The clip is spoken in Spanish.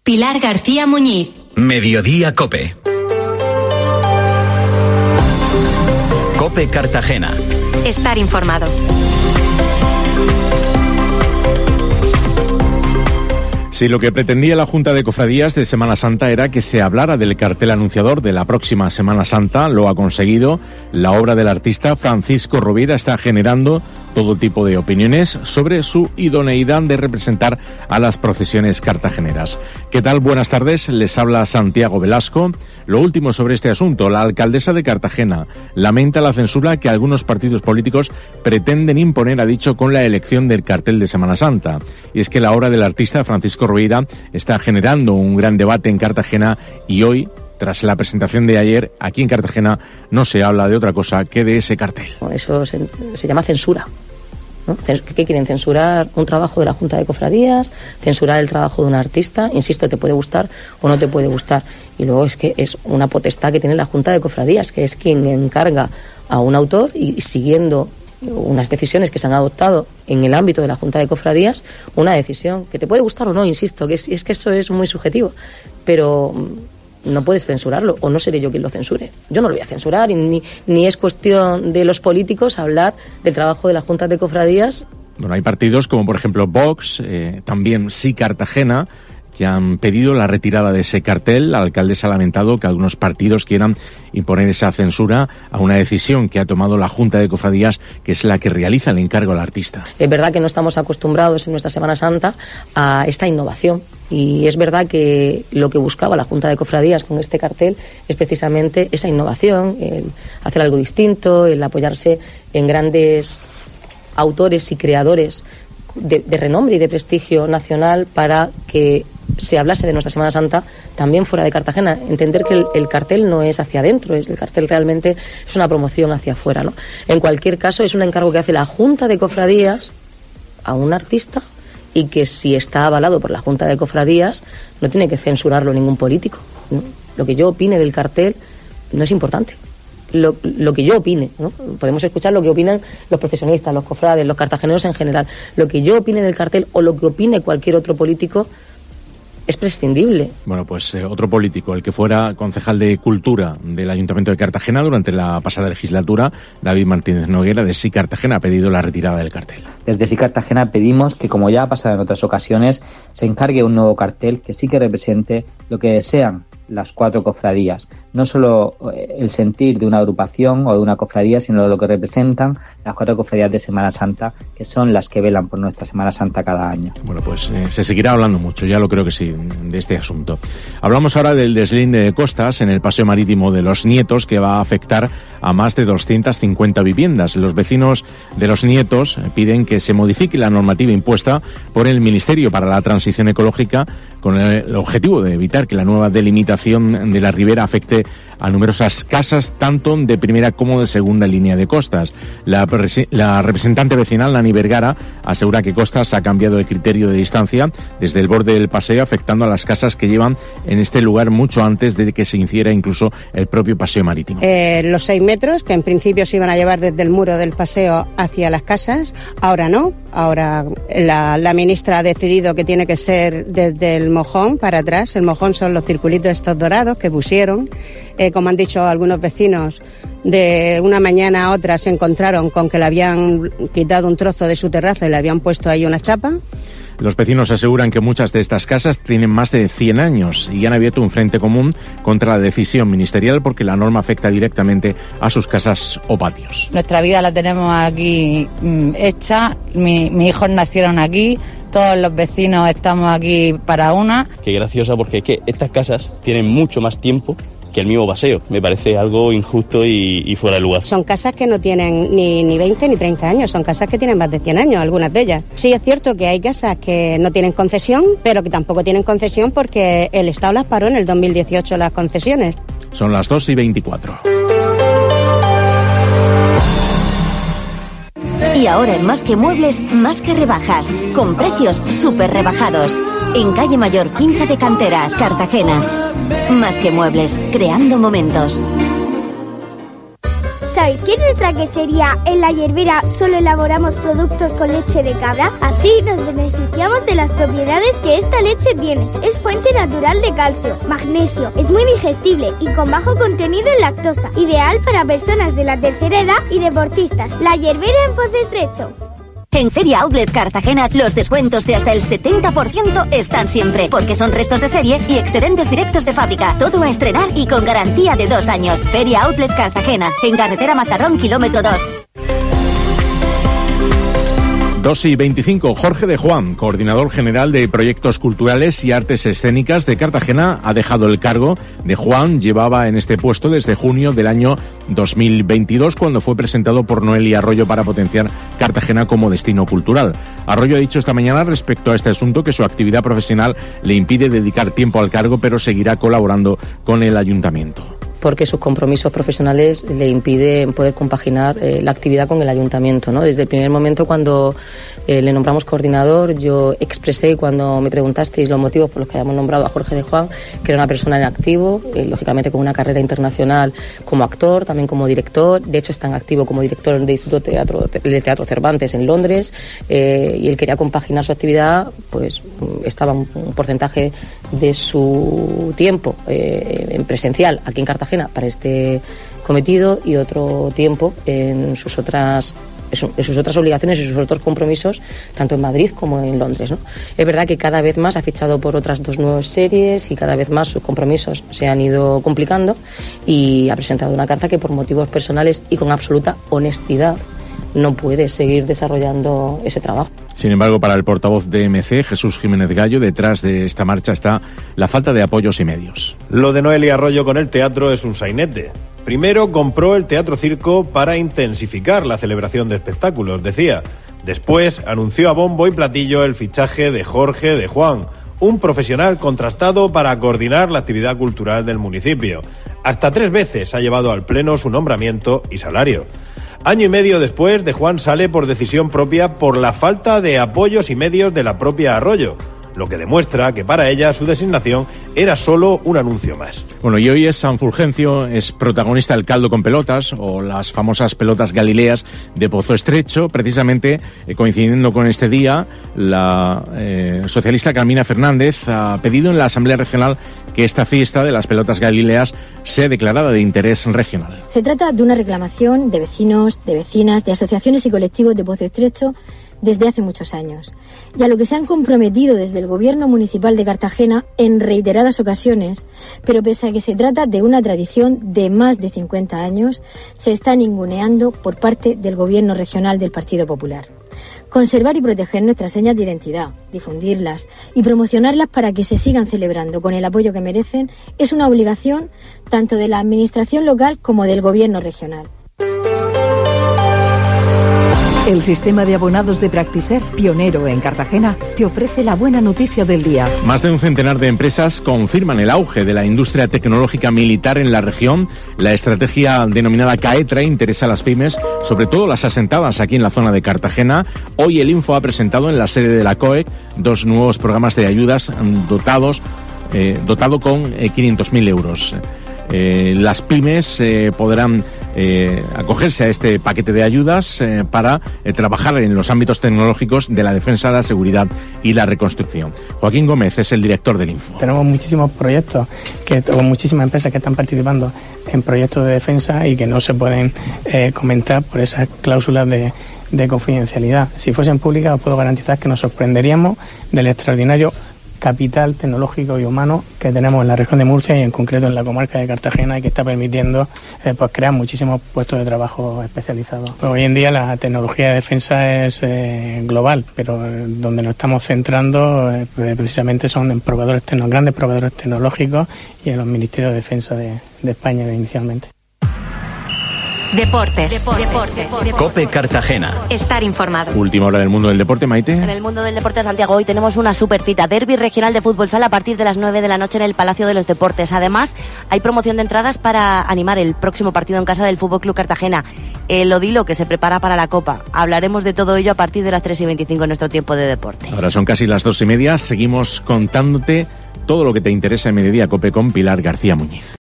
Pilar García Muñiz. Mediodía COPE. COPE Cartagena. Estar informado. Sí, lo que pretendía la Junta de Cofradías de Semana Santa era que se hablara del cartel anunciador de la próxima Semana Santa. Lo ha conseguido. La obra del artista Francisco Rovira está generando todo tipo de opiniones sobre su idoneidad de representar a las procesiones cartageneras. ¿Qué tal? Buenas tardes. Les habla Santiago Velasco. Lo último sobre este asunto. La alcaldesa de Cartagena lamenta la censura que algunos partidos políticos pretenden imponer, ha dicho, con la elección del cartel de Semana Santa. Y es que la obra del artista Francisco Rovira está generando un gran debate en Cartagena y hoy, tras la presentación de ayer, aquí en Cartagena no se habla de otra cosa que de ese cartel. Eso se llama censura, ¿no? ¿Qué quieren? ¿Censurar un trabajo de la Junta de Cofradías? ¿Censurar el trabajo de un artista? Insisto, te puede gustar o no te puede gustar. Y luego es que es una potestad que tiene la Junta de Cofradías, que es quien encarga a un autor y siguiendo unas decisiones que se han adoptado en el ámbito de la Junta de Cofradías, una decisión que te puede gustar o no, insisto, que es que eso es muy subjetivo, pero no puedes censurarlo, o no seré yo quien lo censure. Yo no lo voy a censurar, ni es cuestión de los políticos hablar del trabajo de las Juntas de Cofradías. Bueno, hay partidos como por ejemplo Vox, también Sí Cartagena, que han pedido la retirada de ese cartel. La alcaldesa ha lamentado que algunos partidos quieran imponer esa censura a una decisión que ha tomado la Junta de Cofradías, que es la que realiza el encargo al artista. Es verdad que no estamos acostumbrados en nuestra Semana Santa a esta innovación, y es verdad que lo que buscaba la Junta de Cofradías con este cartel es precisamente esa innovación, el hacer algo distinto, el apoyarse en grandes autores y creadores de renombre y de prestigio nacional para que se hablase de nuestra Semana Santa también fuera de Cartagena. Entender que el cartel no es hacia adentro, el cartel realmente es una promoción hacia afuera, ¿no? En cualquier caso, es un encargo que hace la Junta de Cofradías a un artista, y que si está avalado por la Junta de Cofradías no tiene que censurarlo ningún político, ¿no? Lo que yo opine del cartel no es importante. Lo que yo opine, ¿no? Podemos escuchar lo que opinan los procesionistas, los cofrades, los cartageneros en general. Lo que yo opine del cartel o lo que opine cualquier otro político es prescindible. Bueno, pues otro político, el que fuera concejal de Cultura del Ayuntamiento de Cartagena durante la pasada legislatura, David Martínez Noguera, de Sí Cartagena, ha pedido la retirada del cartel. Desde Sí Cartagena pedimos que, como ya ha pasado en otras ocasiones, se encargue un nuevo cartel que sí que represente lo que desean las cuatro cofradías, no solo el sentir de una agrupación o de una cofradía, sino lo que representan las cuatro cofradías de Semana Santa, que son las que velan por nuestra Semana Santa cada año. Bueno, pues se seguirá hablando mucho, ya lo creo que sí, de este asunto. Hablamos ahora del deslinde de costas en el paseo marítimo de Los Nietos, que va a afectar a más de 250 viviendas. Los vecinos de Los Nietos piden que se modifique la normativa impuesta por el Ministerio para la Transición Ecológica, con el objetivo de evitar que la nueva delimitación de la ribera afecte a numerosas casas, tanto de primera como de segunda línea de costas. La representante vecinal, Nani Vergara, asegura que Costas ha cambiado el criterio de distancia desde el borde del paseo, afectando a las casas que llevan en este lugar mucho antes de que se hiciera incluso el propio paseo marítimo. Los 6 metros, que en principio se iban a llevar desde el muro del paseo hacia las casas, ahora no. Ahora la ministra ha decidido que tiene que ser desde el mojón para atrás. El mojón son los circulitos estos dorados que pusieron. Como han dicho algunos vecinos, de una mañana a otra se encontraron con que le habían quitado un trozo de su terraza y le habían puesto ahí una chapa. Los vecinos aseguran que muchas de estas casas tienen más de 100 años y han abierto un frente común contra la decisión ministerial porque la norma afecta directamente a sus casas o patios. Nuestra vida la tenemos aquí hecha, mis hijos nacieron aquí, todos los vecinos estamos aquí para una. Qué graciosa, porque es que estas casas tienen mucho más tiempo que el mismo paseo. Me parece algo injusto y fuera de lugar. Son casas que no tienen ni 20 ni 30 años, son casas que tienen más de 100 años, algunas de ellas. Sí es cierto que hay casas que no tienen concesión, pero que tampoco tienen concesión porque el Estado las paró en el 2018 las concesiones. Son las 2:24. Y ahora en Más que Muebles, más que rebajas, con precios súper rebajados. En Calle Mayor 15 de Canteras, Cartagena. Más que Muebles, creando momentos. ¿Sabéis que en nuestra quesería, en La Hierbera, solo elaboramos productos con leche de cabra? Así nos beneficiamos de las propiedades que esta leche tiene. Es fuente natural de calcio, magnesio, es muy digestible y con bajo contenido en lactosa. Ideal para personas de la tercera edad y deportistas. La Hierbera en Pozo Estrecho. En Feria Outlet Cartagena, los descuentos de hasta el 70% están siempre, porque son restos de series y excedentes directos de fábrica. Todo a estrenar y con garantía de 2 años. Feria Outlet Cartagena, en carretera Mazarrón, kilómetro 2. 2:25. Jorge de Juan, coordinador general de Proyectos Culturales y Artes Escénicas de Cartagena, ha dejado el cargo. De Juan llevaba en este puesto desde junio del año 2022, cuando fue presentado por Noelia Arroyo para potenciar Cartagena como destino cultural. Arroyo ha dicho esta mañana respecto a este asunto que su actividad profesional le impide dedicar tiempo al cargo, pero seguirá colaborando con el ayuntamiento. Porque sus compromisos profesionales le impiden poder compaginar la actividad con el ayuntamiento, ¿no? Desde el primer momento, cuando le nombramos coordinador, yo expresé, cuando me preguntasteis los motivos por los que habíamos nombrado a Jorge de Juan, que era una persona en activo, lógicamente con una carrera internacional como actor, también como director. De hecho, está en activo como director del Instituto de Teatro Cervantes en Londres, y él quería compaginar su actividad, pues estaba un porcentaje de su tiempo en presencial aquí en Cartagena para este cometido y otro tiempo en sus otras obligaciones y sus otros compromisos, tanto en Madrid como en Londres, ¿no? Es verdad que cada vez más ha fichado por otras 2 nuevas series y cada vez más sus compromisos se han ido complicando, y ha presentado una carta que por motivos personales y con absoluta honestidad no puede seguir desarrollando ese trabajo. Sin embargo, para el portavoz de MC, Jesús Jiménez Gallo, detrás de esta marcha está la falta de apoyos y medios. Lo de Noelia Arroyo con el teatro es un sainete. Primero compró el Teatro Circo para intensificar la celebración de espectáculos, decía. Después anunció a bombo y platillo el fichaje de Jorge de Juan, un profesional contrastado para coordinar la actividad cultural del municipio. Hasta 3 veces ha llevado al pleno su nombramiento y salario. Año y medio después, de Juan sale por decisión propia por la falta de apoyos y medios de la propia Arroyo, lo que demuestra que para ella su designación era solo un anuncio más. Bueno, y hoy es San Fulgencio, es protagonista el caldo con pelotas, o las famosas pelotas galileas de Pozo Estrecho. Precisamente, coincidiendo con este día, la socialista Carmina Fernández ha pedido en la Asamblea Regional que esta fiesta de las pelotas galileas sea declarada de interés regional. Se trata de una reclamación de vecinos, de vecinas, de asociaciones y colectivos de Pozo Estrecho desde hace muchos años, y a lo que se han comprometido desde el Gobierno Municipal de Cartagena en reiteradas ocasiones, pero pese a que se trata de una tradición de más de 50 años, se está ninguneando por parte del Gobierno Regional del Partido Popular. Conservar y proteger nuestras señas de identidad, difundirlas y promocionarlas para que se sigan celebrando con el apoyo que merecen es una obligación tanto de la Administración local como del Gobierno regional. El sistema de abonados de Practiser, pionero en Cartagena, te ofrece la buena noticia del día. Más de un centenar de empresas confirman el auge de la industria tecnológica militar en la región. La estrategia denominada CAETRA interesa a las pymes, sobre todo las asentadas aquí en la zona de Cartagena. Hoy el Info ha presentado en la sede de la COEC 2 nuevos programas de ayudas dotado con 500.000 euros. Las pymes podrán acogerse a este paquete de ayudas para trabajar en los ámbitos tecnológicos de la defensa, la seguridad y la reconstrucción. Joaquín Gómez es el director del Info. Tenemos muchísimos proyectos, con muchísimas empresas que están participando en proyectos de defensa y que no se pueden comentar por esas cláusulas de confidencialidad. Si fuesen públicas, os puedo garantizar que nos sorprenderíamos del extraordinario capital tecnológico y humano que tenemos en la región de Murcia y en concreto en la comarca de Cartagena, y que está permitiendo pues crear muchísimos puestos de trabajo especializados. Pues hoy en día la tecnología de defensa es global, pero donde nos estamos centrando precisamente son en grandes proveedores tecnológicos y en los ministerios de defensa de España inicialmente. Deportes. COPE Cartagena. Estar informado. Última hora del mundo del deporte, Maite. En el mundo del deporte, Santiago, hoy tenemos una supercita. Derbi regional de fútbol sala a partir de las 9 de la noche en el Palacio de los Deportes. Además, hay promoción de entradas para animar el próximo partido en casa del Fútbol Club Cartagena. El Odilo, que se prepara para la Copa. Hablaremos de todo ello a partir de las 3:25 en nuestro tiempo de deportes. Ahora son casi las 2:30. Seguimos contándote todo lo que te interesa en Mediodía Cope con Pilar García Muñiz.